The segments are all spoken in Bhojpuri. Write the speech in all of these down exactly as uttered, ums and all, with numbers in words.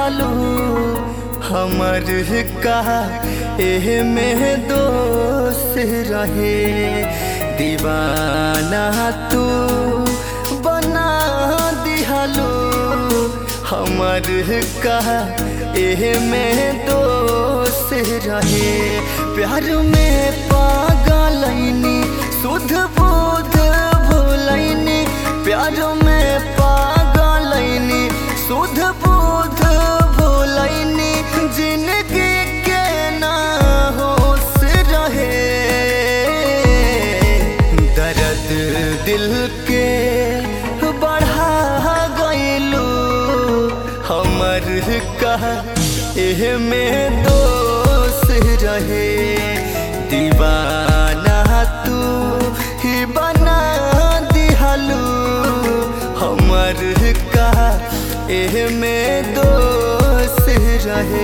दिहलू हमर कहा एह में दोस्त रहे। दीवाना तू बना दिहलू हमर कहा एह में दोस्त रहे। प्यार में पागलैनी सुध बुध भूलैनी, प्यार में पागलैनी सुध बुध भूलैनी, जिंदगी के ना होश रहे। दर्द दिल के बढ़ा गइलू हमर कहा एह में दोस्त रहे। दीवाना तू ही बना दिहलू हमर कहा एह में दोस्त रहे।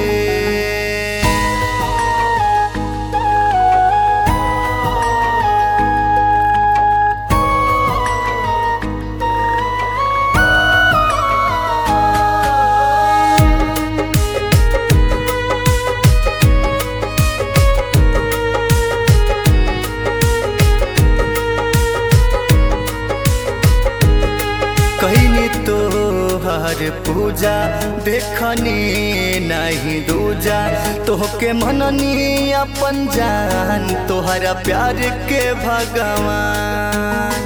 कहनी तो हर पूजा देखनी नहीं दूजा, तोहके मननी अपन जान तोहरा प्यार के भगवान।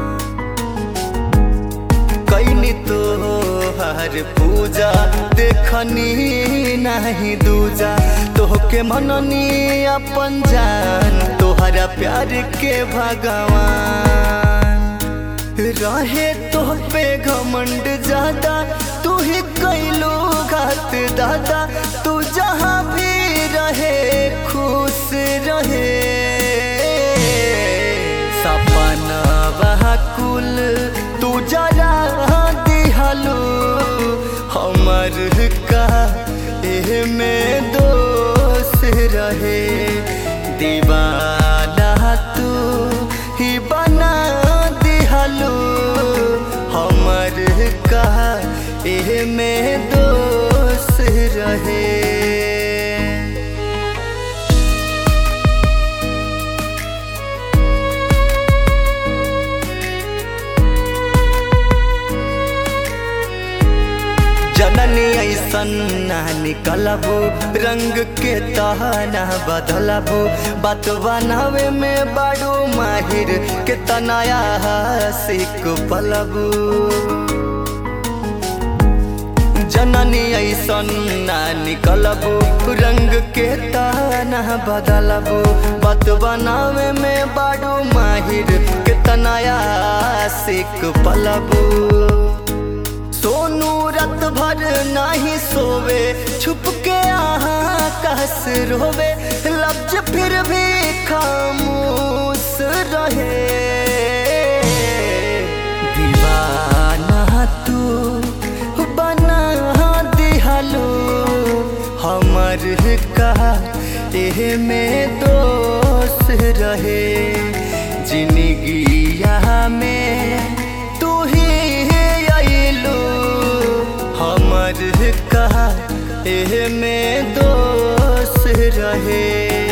कहनी तो हर पूजा देखनी नहीं दूजा, तोहके मननी अपन जान तोहरा प्यार के भगवान। रहे तो पे घमंड ज्यादा तू ही कैलू घात दादा, तू जहाँ भी रहे खुश रहे। सपना वह कुल तू जरा दिहलू हमर कहा एह में दोस्त रहे। दीवाना तू ही बना दिहलू हमर कहा एह में दोस्त रहे। जननी ऐसन ना निकलबू रंग के तहना बदलबू, बात बनावे में बाड़ू माहिर के तनाया सिक पलबू। जननी ऐसन ना निकलबू रंग के तहना बदलबू, बात बनावे में बाड़ू माहिर के तनाया सिक पलबू। सोनू रात भर नहीं सोवे छुप के आकाश रोवे, लफ्ज फिर भी खामोश रहे। दीवाना तू बना दिहलू हमर कहा एह में दोस्त रहे। जिंदगिया में तू ही हमर कहा एह में दोस्त रहे।